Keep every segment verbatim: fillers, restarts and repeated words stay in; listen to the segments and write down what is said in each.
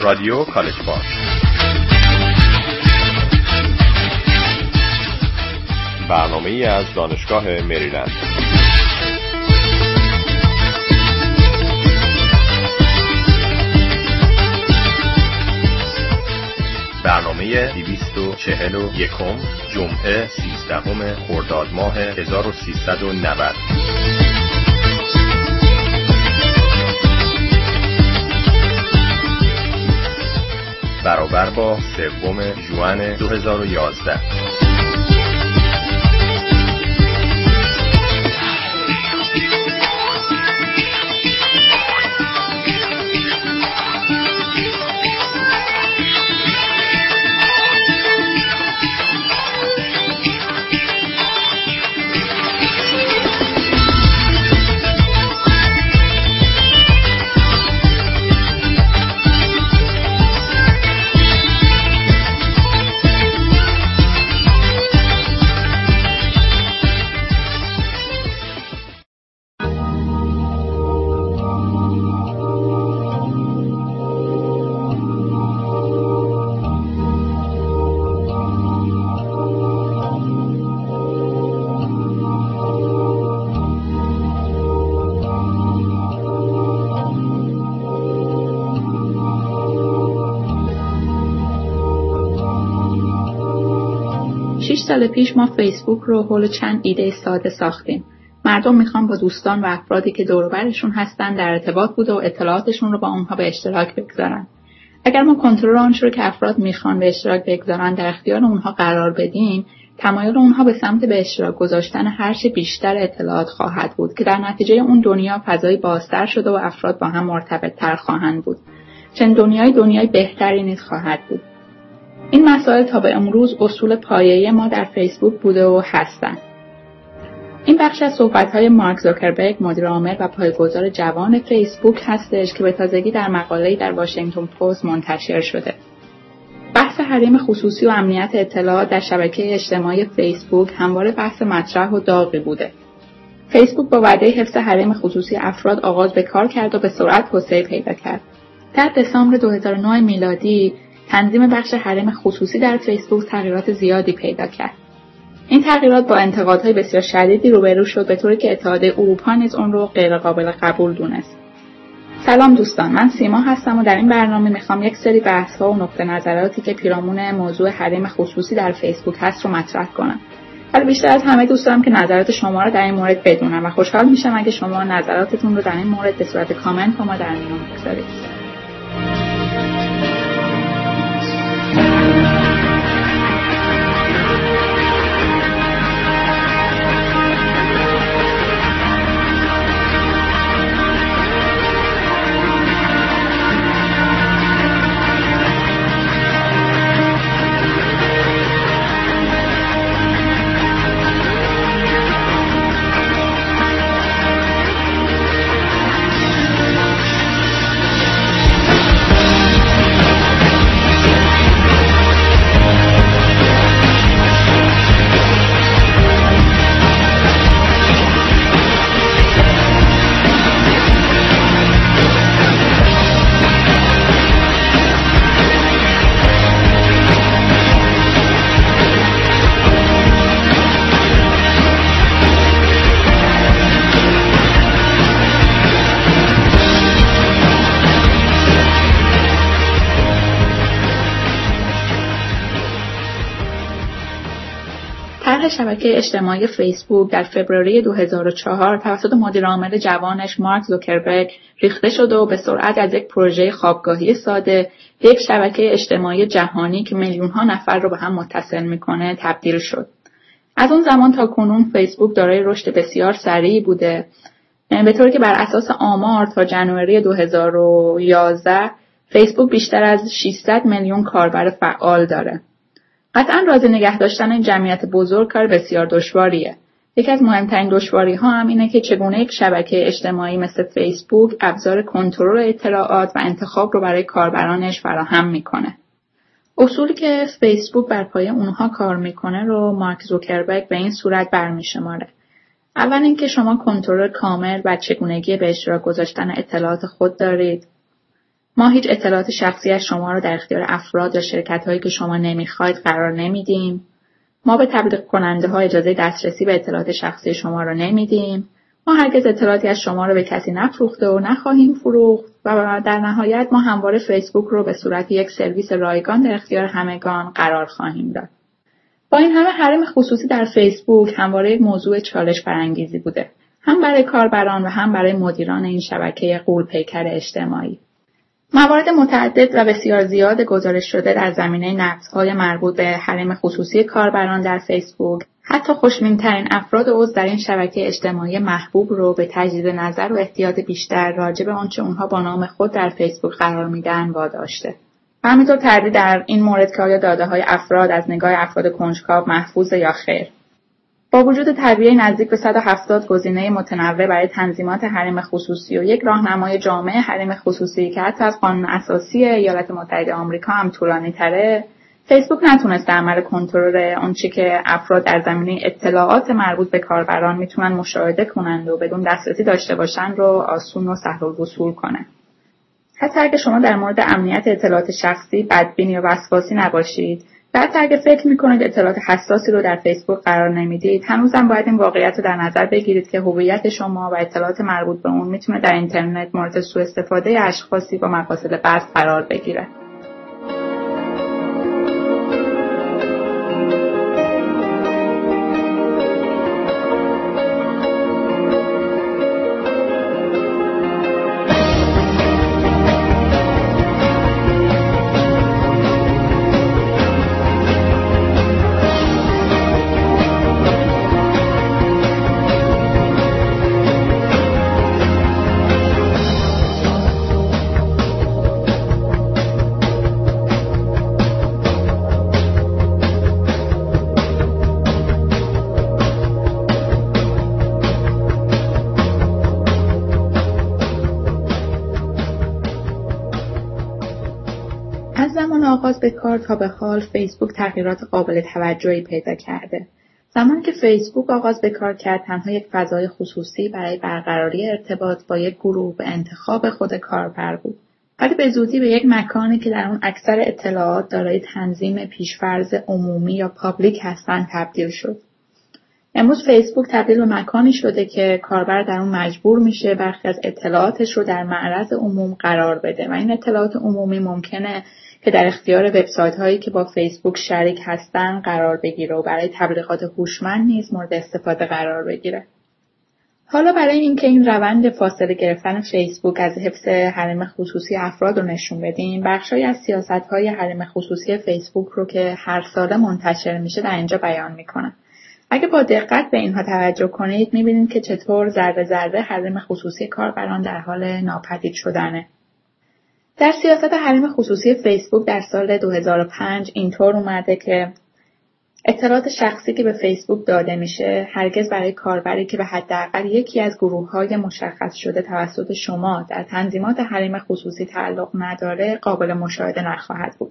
رادیو کالج پارک. برنامه‌ای از دانشگاه مریلند. برنامه دویست و چهل و یکم جمعه سیزدهم خرداد ماه هزار و سیصد و نود برابر با سوم ژوئن دو هزار و یازده. شش سال پیش ما فیسبوک رو حول چند ایده ساده ساختیم. مردم میخوان با دوستان و افرادی که دور و برشون هستن در ارتباط بود و اطلاعاتشون رو با اونها به اشتراک بگذارن. اگر ما کنترل آنچه رو که افراد میخوان به اشتراک بگذارن در اختیار اونها قرار بدیم، تمایل اونها به سمت به اشتراک گذاشتن هر چه بیشتر اطلاعات خواهد بود که در نتیجه اون دنیا فضایی بازتر شده و افراد با هم مرتبط‌تر خواهند بود. چون دنیای دنیای بهتری نیز خواهد بود. این مسائل تا به امروز اصول پایه‌ای ما در فیسبوک بوده و هستند. این بخش از صحبت‌های مارک زوکربرگ، مدیر عامل و پایه‌گذار جوان فیسبوک هستش که به تازگی در مقاله‌ای در واشنگتن پست منتشر شده. بحث حریم خصوصی و امنیت اطلاعات در شبکه اجتماعی فیسبوک همواره بحث مطرح و داغی بوده. فیسبوک با وعده حفظ حریم خصوصی افراد آغاز به کار کرد و به سرعت توسعه پیدا کرد. در دسامبر دو هزار و نه میلادی تنظیم بخش حریم خصوصی در فیسبوک تغییرات زیادی پیدا کرد. این تغییرات با انتقادهای بسیار شدیدی روبرو شد، به طوری که اتحادیه اروپا نیز اون رو غیر قابل قبول دونست. سلام دوستان، من سیما هستم و در این برنامه میخوام یک سری بحث‌ها و نقطه نظراتی که پیرامون موضوع حریم خصوصی در فیسبوک هست رو مطرح کنم. ولی بیشتر از همه دوست دارم که نظرات شما رو در این مورد بدونم و خوشحال میشم اگه شما نظراتتون رو در این مورد به صورت کامنت با ما در میون بگذارید. طرح شبکه اجتماعی فیسبوک در فوریه دو هزار و چهار توسط مدیر عامل جوانش مارک زوکربرگ ریخته شد و به سرعت از یک پروژه خوابگاهی ساده به یک شبکه اجتماعی جهانی که میلیون‌ها نفر رو به هم متصل می‌کنه تبدیل شد. از اون زمان تا کنون فیسبوک دارای رشد بسیار سریعی بوده، به طوری که بر اساس آمار تا ژانویه دو هزار و یازده فیسبوک بیشتر از ششصد میلیون کاربر فعال داره. قطعاً راضی نگه داشتن این جمعیت بزرگ کار بسیار دشواریه. یکی از مهمترین دشواری‌ها هم اینه که چگونه یک شبکه اجتماعی مثل فیسبوک ابزار کنترل اطلاعات و انتخاب رو برای کاربرانش فراهم میکنه. اصولی که فیسبوک بر پایه اونها کار میکنه رو مارک زوکربرگ به این صورت برمی‌شماره. اول اینکه شما کنترل کامل و چگونگی به اشتراک گذاشتن اطلاعات خود دارید. ما هیچ اطلاعات شخصی از شما رو در اختیار افراد یا شرکت‌هایی که شما نمیخواید قرار نمیدیم. ما به تبلیغ کننده ها اجازه دسترسی به اطلاعات شخصی شما رو نمیدیم. ما هرگز اطلاعاتی از شما رو به کسی نفروخته و نخواهیم فروخت و در نهایت ما همواره فیسبوک رو به صورت یک سرویس رایگان در اختیار همگان قرار خواهیم داد. با این همه حریم خصوصی در فیسبوک همواره یک موضوع چالش برانگیزی بوده، هم برای کاربران و هم برای مدیران این شبکه غول‌پیکر اجتماعی. موارد متعدد و بسیار زیاد گزارش شده در زمینه نقض‌های مربوط به حریم خصوصی کاربران در فیسبوک، حتی خوشبین‌ترین افراد عضو در این شبکه اجتماعی محبوب رو به تجدید نظر و احتیاط بیشتر راجع به آنچه اونها با نام خود در فیسبوک قرار میدن واداشته. و همینطور تردید در این مورد که آیا داده‌های افراد از نگاه افراد کنجکاو محفوظه یا خیر. با وجود تربیه نزدیک به صد و هفتاد گزینه متنوع برای تنظیمات حریم خصوصی و یک راهنمای جامع حریم خصوصی که حتی از قانون اساسی ایالات متحده آمریکا هم طولانی تره، فیسبوک نتونسته عمل کنترل آنچه که افراد در زمینه اطلاعات مربوط به کاربران میتونن مشاهده کنند و بدون دسترسی داشته باشن رو آسون و سهل الوصول کنه. حتی اگه شما در مورد امنیت اطلاعات شخصی بدبین یا وسواسی نباشید، و حتی اگه فکر میکنید اطلاعات حساسی رو در فیسبوک قرار نمیدید، هنوزم باید این واقعیت رو در نظر بگیرید که هویت شما و اطلاعات مربوط به اون میتونه در اینترنت مورد سوء استفاده اشخاصی با مقاصد بد قرار بگیره. آغاز به کار تا به حال فیسبوک تغییرات قابل توجهی پیدا کرده. زمانی که فیسبوک آغاز به کار کرد، تنها یک فضای خصوصی برای برقراری ارتباط با یک گروه به انتخاب خود کاربر بود. ولی به زودی به یک مکانی که در اون اکثر اطلاعات دارای تنظیم پیشفرض عمومی یا پابلیک هستند تبدیل شد. امروز فیسبوک تبدیل به مکانی شده که کاربر در اون مجبور میشه برخی از اطلاعاتش رو در معرض عموم قرار بده و این اطلاعات عمومی ممکنه که در اختیار وبسایت هایی که با فیسبوک شریک هستن قرار بگیره و برای تبلیغات هوشمند نیز مورد استفاده قرار بگیره. حالا برای اینکه این روند فاصله گرفتن فیسبوک از حفظ حریم خصوصی افراد رو نشون بدیم، بخشی از سیاست‌های حریم خصوصی فیسبوک رو که هر ساله منتشر میشه در اینجا بیان میکنم. اگه با دقت به اینها توجه کنید میبینید که چطور ذره ذره حریم خصوصی کاربران در حال ناپدید شدنه. در سیاست حریم خصوصی فیسبوک در سال دو هزار و پنج اینطور اومده که اطلاعات شخصی که به فیسبوک داده میشه هرگز برای کاربری که به حداقل یکی از گروه‌های مشخص شده توسط شما در تنظیمات حریم خصوصی تعلق نداره قابل مشاهده نخواهد بود.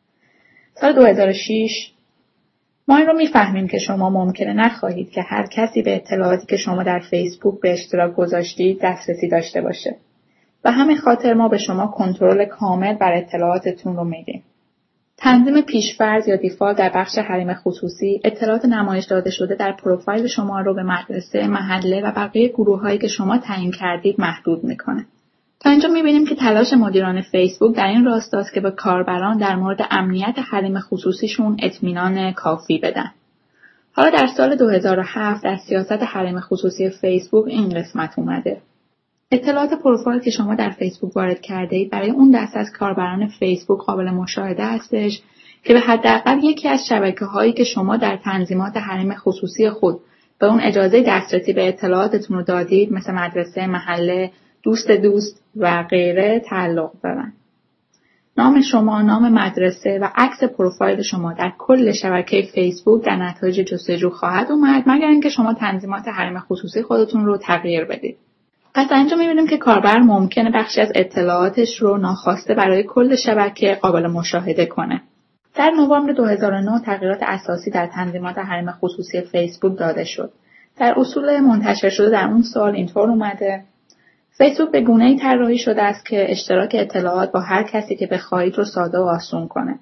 سال دو هزار و شش ما این رو میفهمیم که شما ممکنه نخواهید که هر کسی به اطلاعاتی که شما در فیسبوک به اشتراک گذاشتید دسترسی داشته باشه. و همین خاطر ما به شما کنترل کامل بر اطلاعاتتون رو میدیم. تنظیم پیشفرض یا دیفالت در بخش حریم خصوصی اطلاعات نمایش داده شده در پروفایل شما رو به مدرسه، محله و بقیه گروه‌هایی که شما تعیین کردید محدود میکنه. تا اینجا میبینیم که تلاش مدیران فیسبوک در این راستاست که به کاربران در مورد امنیت حریم خصوصیشون اطمینان کافی بدن. حالا در سال دو هزار و هفت در سیاست حریم خصوصی فیسبوک این قسمت اومده. اطلاعات پروفایل که شما در فیسبوک وارد کرده اید برای اون دسته از کاربران فیسبوک قابل مشاهده هستش که به حداقل یکی از شبکه‌هایی که شما در تنظیمات حریم خصوصی خود به اون اجازه دسترسی به اطلاعاتتون رو دادید، مثل مدرسه، محله، دوست دوست و غیره تعلق دارن. نام شما، نام مدرسه و عکس پروفایل شما در کل شبکه فیسبوک در نتایج جستجو خواهد اومد مگر اینکه شما تنظیمات حریم خصوصی خودتون رو تغییر بدید. پس اینجا می‌بینیم که کاربر ممکنه بخشی از اطلاعاتش رو ناخواسته برای کل شبکه قابل مشاهده کنه. در نوامبر دو هزار و نه تغییرات اساسی در تنظیمات حریم خصوصی فیسبوک داده شد. در اصول منتشر شده در اون سال اینطور اومده: فیسبوک به گونه‌ای طراحی شده است که اشتراک اطلاعات با هر کسی که بخواهید رو ساده و آسون کنه.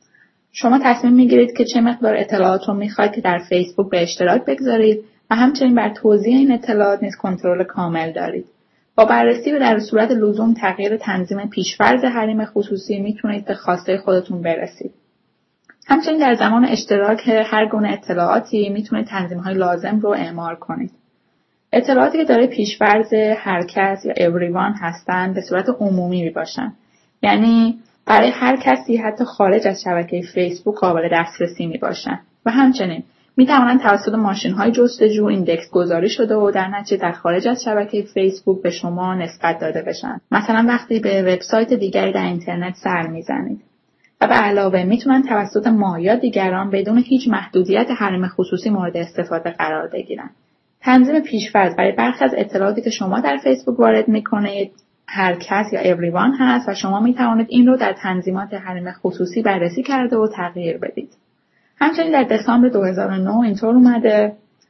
شما تصمیم میگیرید که چه مقدار اطلاعات رو میخواید که در فیسبوک به اشتراک بگذارید و همچنین بر توزیع این اطلاعات نیز کنترل کامل دارید. با بررسی و در صورت لزوم تغییر تنظیم پیش‌فرض حریم خصوصی میتونید به خواسته خودتون برسید. همچنین در زمان اشتراک هر گونه اطلاعاتی میتونید تنظیم‌های لازم رو اعمال کنید. اطلاعاتی که داره پیش‌فرض هر کس یا everyone هستن به صورت عمومی میباشن. یعنی برای هر کسی حتی خارج از شبکه فیسبوک قابل دسترسی میباشن و همچنین میتوانند توسط ماشین‌های جستجو ایندکس گذاری شده و در نتیجه در خارج از شبکه فیسبوک به شما نسبت داده بشن. مثلا وقتی به وبسایت دیگری در اینترنت سر میزنید. و به علاوه میتونن توسط ما یا دیگران بدون هیچ محدودیت حریم خصوصی مورد استفاده قرار بگیرن. تنظیم پیش‌فرض برای برخی از اطلاعاتی که شما در فیسبوک وارد میکنید هر کس یا everyone هست و شما میتوانید این رو در تنظیمات حریم خصوصی بررسی کرده و تغییر بدید. همچنین در دسامبر دو هزار و نه اینطور اومده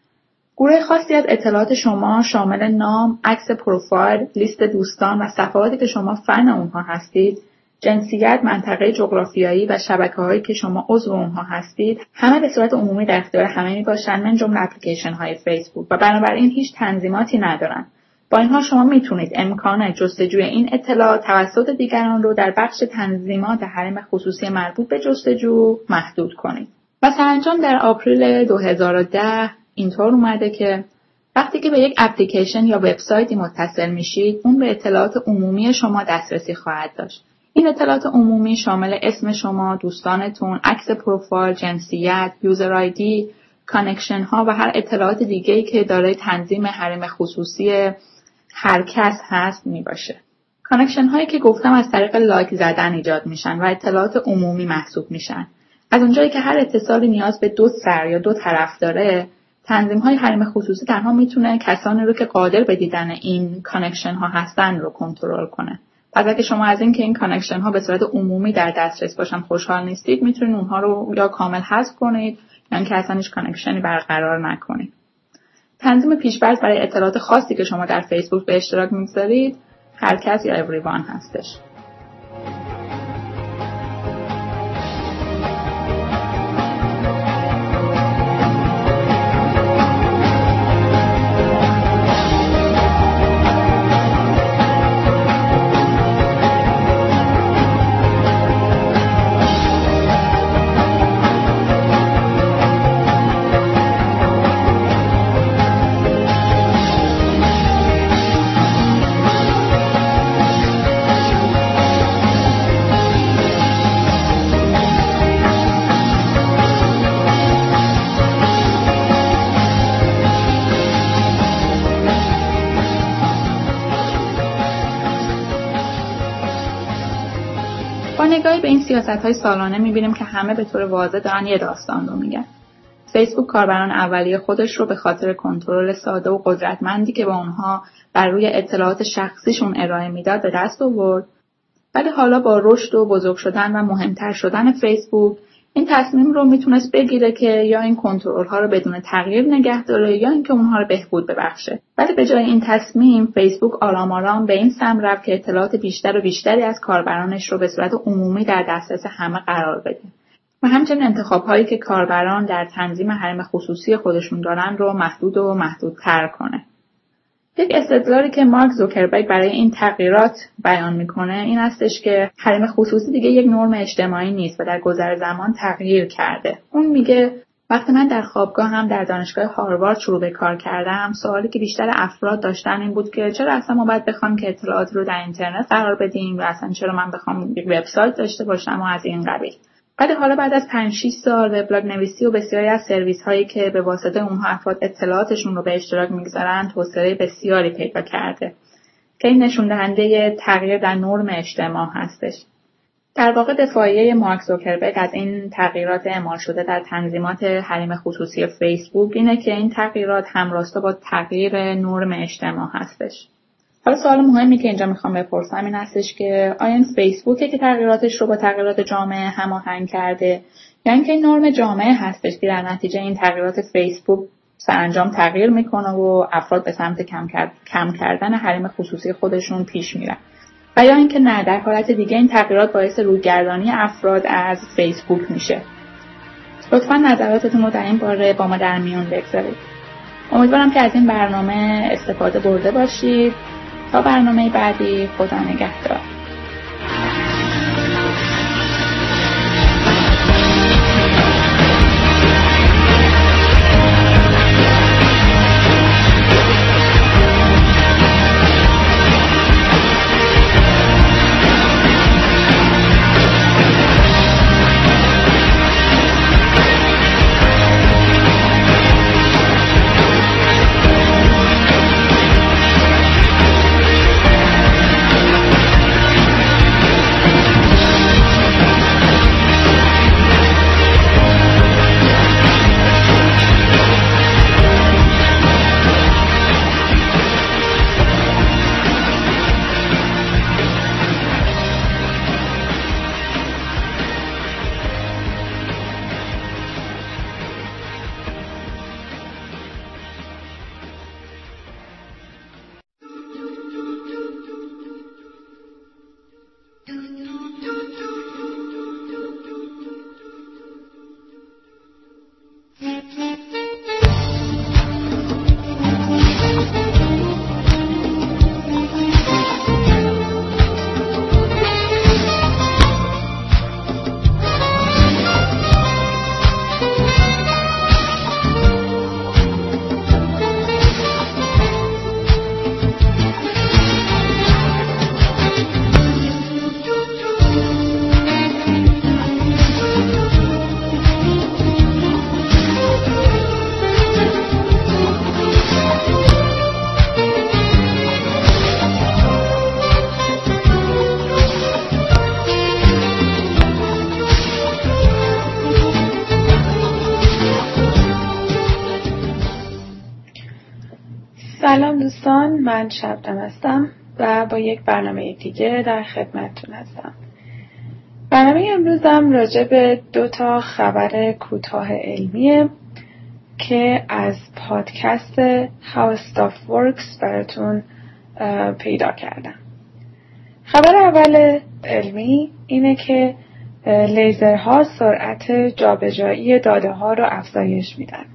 گروه خاصی از اطلاعات شما شامل نام، عکس پروفایل، لیست دوستان و صفحاتی که شما فن اونها هستید، جنسیت، منطقه جغرافیایی و شبکه‌هایی که شما عضو اونها هستید همه به صورت عمومی در اختیار همه میباشن من جمله اپلیکیشن های فیسبوک و بنابراین هیچ تنظیماتی ندارن. با اینها شما میتونید امکان جستجوی این اطلاعات توسط دیگران رو در بخش تنظیمات حریم خصوصی مربوط به جستجو محدود کنید. و سرانجام در آپریل دو هزار و ده اینطور اومده که وقتی که به یک اپلیکیشن یا وبسایتی متصل میشید اون به اطلاعات عمومی شما دسترسی خواهد داشت. این اطلاعات عمومی شامل اسم شما، دوستانتون، عکس پروفایل، جنسیت، یوزر آیدی، کانکشن ها و هر اطلاعات دیگه‌ای که دارای تنظیم حریم خصوصی هر کس هست می باشه. کانکشن هایی که گفتم از طریق لایک زدن ایجاد میشن و اطلاعات عمومی محسوب میشن. از اونجایی که هر اتصالی نیاز به دو سر یا دو طرف داره، تنظیم های حریم خصوصی تنها میتونه کسانی رو که قادر به دیدن این کانکشن ها هستن رو کنترل کنه. پس اگه شما از این که این کانکشن ها به صورت عمومی در دسترس باشن خوشحال نیستید، میتونید اونها رو یا کامل حذف کنید یا اینکه اصلا هیچ کانکشنی برقرار نکنید. تنظیم پیش‌فرض برای اطلاعات خاصی که شما در فیسبوک به اشتراک میگذارید هر کس یا everyone هستش. با نگاهی به این سیاست‌های سالانه می‌بینیم که همه به طور واضح دارن یه داستان رو میگن. فیسبوک کاربران اولیه خودش رو به خاطر کنترل ساده و قدرتمندی که با اونها بر روی اطلاعات شخصیشون ارائه میداد به دست آورد. ولی حالا با رشد و بزرگ شدن و مهمتر شدن فیسبوک این تصمیم رو میتونست بگیره که یا این کنترل ها رو بدون تغییر نگه داره یا اینکه اونها رو بهبود ببخشه. ولی به جای این تصمیم فیسبوک آرام آرام به این سمت رفت که اطلاعات بیشتر و بیشتری از کاربرانش رو به صورت عمومی در دسترس همه قرار بده و همچنین انتخاب‌هایی که کاربران در تنظیم حریم خصوصی خودشون دارن رو محدود و محدودتر کنه. یک استدلالی که مارک زوکربرگ برای این تغییرات بیان میکنه این هستش که حریم خصوصی دیگه یک نرم اجتماعی نیست و در گذر زمان تغییر کرده. اون میگه وقتی من در خوابگاه هم در دانشگاه هاروارد شروع به کار کردم، سوالی که بیشتر افراد داشتن این بود که چرا اصلا ما باید بخوام که اطلاعات رو در اینترنت قرار بدیم و اصلا چرا من بخوام یک وبسایت داشته باشم و از این قبیل. ولی حالا بعد از پنج شش سال وبلاگ نویسی و بسیاری از سرویس هایی که به واسطه اونها افراد اطلاعاتشون رو به اشتراک میگذارن توسعه بسیاری پیدا کرده که این نشون دهنده تغییر در نرم اجتماع هستش. در واقع دفاعیه مارک زوکربرگ از این تغییرات اعمال شده در تنظیمات حریم خصوصی فیسبوک اینه که این تغییرات همراستا با تغییر نرم اجتماع هستش. حالا سوال مهمی که اینجا میخوام بپرسم این هستش که آیا این فیسبوکه که تغییراتش رو با تغییرات جامعه هماهنگ کرده یا اینکه این نرم جامعه هستش که در نتیجه این تغییرات فیسبوک سرانجام تغییر میکنه و افراد به سمت کم, کرد، کم کردن حریم خصوصی خودشون پیش میرن. و یا اینکه نه، در حالت دیگه این تغییرات باعث روگردانی افراد از فیسبوک میشه. لطفاً نظراتتون رو در این باره با ما در میون بگذارید. امیدوارم که از این برنامه استفاده برده باشید. تا برنامه بعدی، خدا نگهدار. سلام دوستان، من شبنم هستم و با یک برنامه دیگه در خدمتتون هستم. برنامه امروزم راجع به دو تا خبر کوتاه علمیه که از پادکست How Stuff Works براتون پیدا کردم. خبر اول علمی اینه که لیزرها سرعت جابجایی داده ها رو افزایش میدن.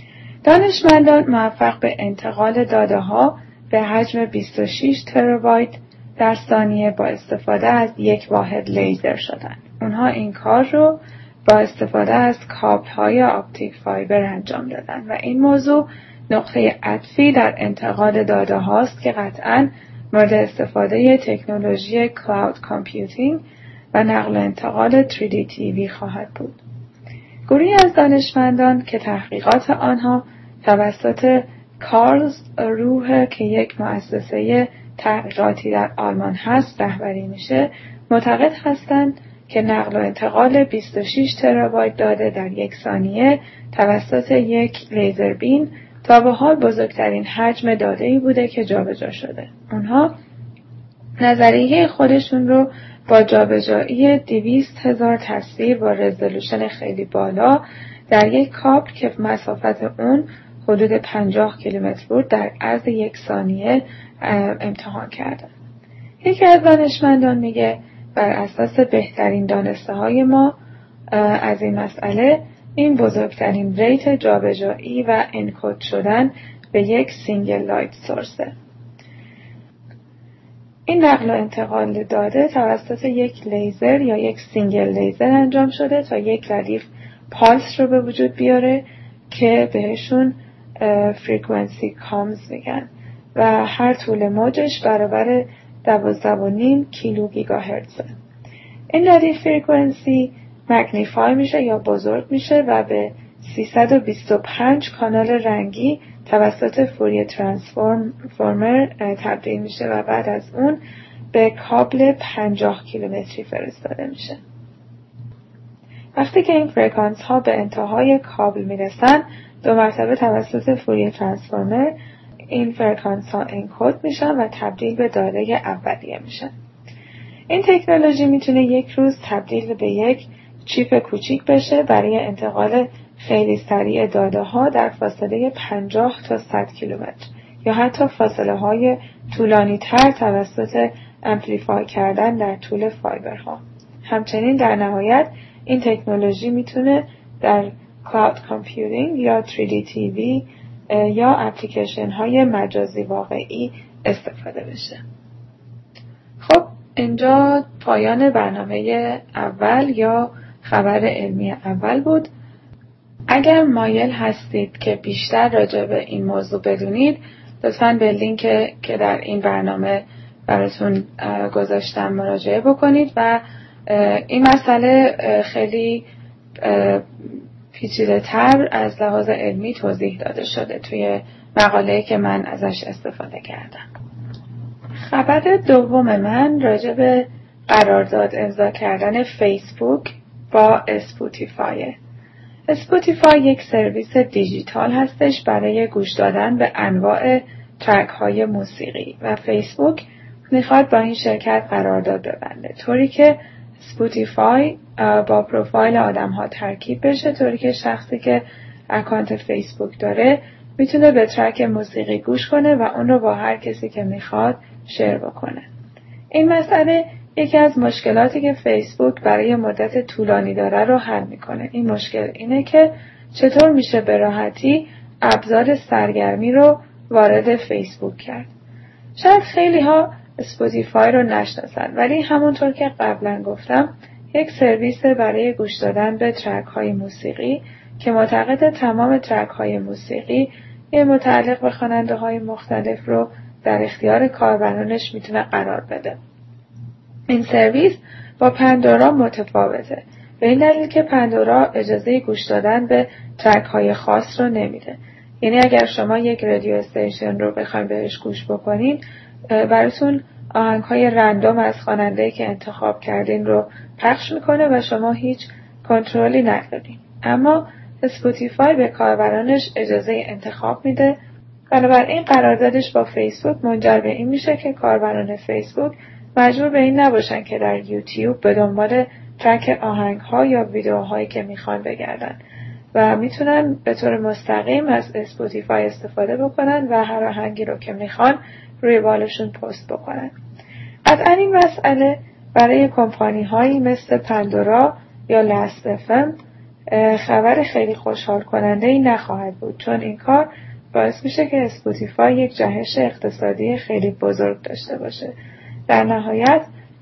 دانشمندان موفق به انتقال داده ها به حجم بیست و شش ترابایت در ثانیه با استفاده از یک واحد لیزر شدند. اونها این کار رو با استفاده از کابل های آپتیک فایبر انجام دادن و این موضوع نقطه عطفی در انتقال داده هاست که قطعاً مورد استفاده تکنولوژی کلاود کامپیوتینگ و نقل و انتقال تری دی تی وی خواهد بود. گروهی از دانشمندان که تحقیقات آنها توسط کارلز روه که یک مؤسسه تحقیقاتی در آلمان هست رهبری میشه، معتقد هستند که نقل و انتقال بیست و شش ترابایت داده در یک ثانیه توسط یک لیزر بین تا به حال بزرگترین حجم داده‌ای بوده که جابجا شده. اونها نظریه خودشون رو با جابجایی دویست هزار تصویر با رزولوشن خیلی بالا در یک کابل که مسافت اون حدود پنجاه کیلومتر بود در عرض یک ثانیه امتحان کردن. یکی از دانشمندان میگه بر اساس بهترین دانسته های ما از این مسئله این بزرگترین ریت جابجایی و انکد شدن به یک سینگل لایت سورسه. این نقل و انتقال داده توسط یک لیزر یا یک سینگل لیزر انجام شده تا یک ردیف پالس رو به وجود بیاره که بهشون فریکونسی کامز میگن و هر طول موجش برابر دوازده و نیم کیلو گیگاهرتزه. این ردیف فریکونسی مگنیفای میشه یا بزرگ میشه و به سیصد و بیست و پنج کانال رنگی توسط فوریه ترانسفورمر تبدیل میشه و بعد از اون به کابل پنجاه کیلومتری فرستاده میشه. وقتی که این فرکانس ها به انتهای کابل میرسن، دو مرتبه توسط فوریه ترانسفورمر این فرکانس ها انکد میشن و تبدیل به داده اولیه میشن. این تکنولوژی میتونه یک روز تبدیل به یک چیپ کوچیک بشه برای انتقال خیلی سریع داده ها در فاصله پنجاه تا صد کیلومتر یا حتی فاصله های طولانی تر توسط امپلیفای کردن در طول فایبرها. همچنین در نهایت این تکنولوژی میتونه در کلاود کامپیوتینگ یا تری دی تی وی یا اپلیکیشن های مجازی واقعی استفاده بشه. خب اینجا پایان برنامه اول یا خبر علمی اول بود. اگر مایل هستید که بیشتر راجع به این موضوع بدونید، لطفاً به لینک که در این برنامه براتون گذاشتم مراجعه بکنید و این مسئله خیلی پیچیده تر از لحاظ علمی توضیح داده شده توی مقاله‌ای که من ازش استفاده کردم. خبر دوم من راجع به قرارداد امضا کردن فیسبوک با اسپوتیفای. اسپوتیفای یک سرویس دیجیتال هستش برای گوش دادن به انواع ترک های موسیقی و فیسبوک میخواد با این شرکت قرارداد ببنده، طوری که اسپوتیفای با پروفایل آدم ها ترکیب بشه، طوری که شخصی که اکانت فیسبوک داره میتونه به ترک موسیقی گوش کنه و اون رو با هر کسی که میخواد شیر بکنه. این مسئله یکی از مشکلاتی که فیسبوک برای مدت طولانی داره رو حل میکنه. این مشکل اینه که چطور میشه به راحتی ابزار سرگرمی رو وارد فیسبوک کرد. شاید خیلی ها اسپوتیفای رو نشناسن، ولی همونطور که قبلا گفتم یک سرویس برای گوش دادن به ترک های موسیقی که معتقد تمام ترک های موسیقی یه متعلق به خواننده های مختلف رو در اختیار کاربرانش میتونه قرار بده. این سرویس با پندورا متفاوته، به این دلیل که پندورا اجازه گوش دادن به ترک های خاص رو نمیده. یعنی اگر شما یک رادیو استیشن رو بخواید بهش گوش بکنین، براتون آهنگ های رندوم از خواننده‌ای که انتخاب کردین رو پخش میکنه و شما هیچ کنترلی ندارین. اما اسپوتیفای به کاربرانش اجازه انتخاب میده. بنابراین قراردادش با فیسبوک منجر به این میشه که کاربران فیسبوک مجبور به این نباشن که در یوتیوب به دنبال ترک آهنگ ها یا ویدیوهایی که میخوان بگردن و میتونن به طور مستقیم از اسپوتیفای استفاده بکنن و هر آهنگی رو که میخوان روی والشون پست بکنن. قطعا این مسئله برای کمپانی هایی مثل پندورا یا لاست اف ام خبر خیلی خوشحال کننده ای نخواهد بود، چون این کار باعث میشه که اسپوتیفای یک جهش اقتصادی خیلی بزرگ داشته باشه. در نهایت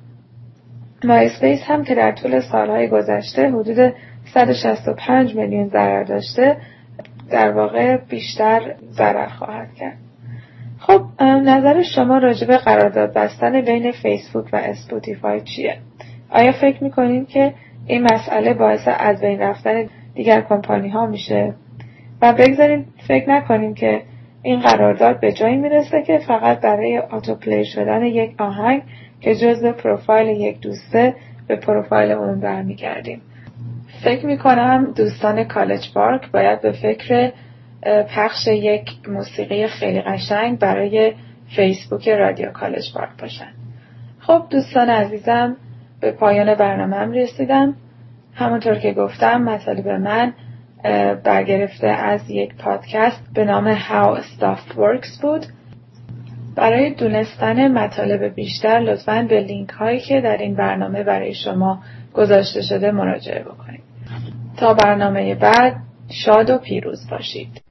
مایسپیس هم که در طول سالهای گذشته حدود صد و شصت و پنج میلیون ضرر داشته، در واقع بیشتر ضرر خواهد کرد. خب نظر شما راجع به قرارداد بستن بین فیسبوک و اسپوتیفای چیه؟ آیا فکر میکنید که این مسئله باعث از بین رفتن دیگر کمپانی ها میشه؟ و بگذاریم فکر نکنیم که این قرارداد به جایی میرسه که فقط برای آتوپلی شدن یک آهنگ که جزء پروفایل یک دوسته به پروفایل اون برمیگردیم. فکر میکنم دوستان کالج پارک باید به فکر پخش یک موسیقی خیلی قشنگ برای فیسبوک رادیو کالج پارک باشن. خب دوستان عزیزم، به پایان برنامه‌ام رسیدم. همونطور که گفتم مطالب من برگرفته از یک پادکست به نام How Stuff Works بود. برای دونستن مطالب بیشتر لطفاً به لینک هایی که در این برنامه برای شما گذاشته شده مراجعه بکنید. تا برنامه بعد شاد و پیروز باشید.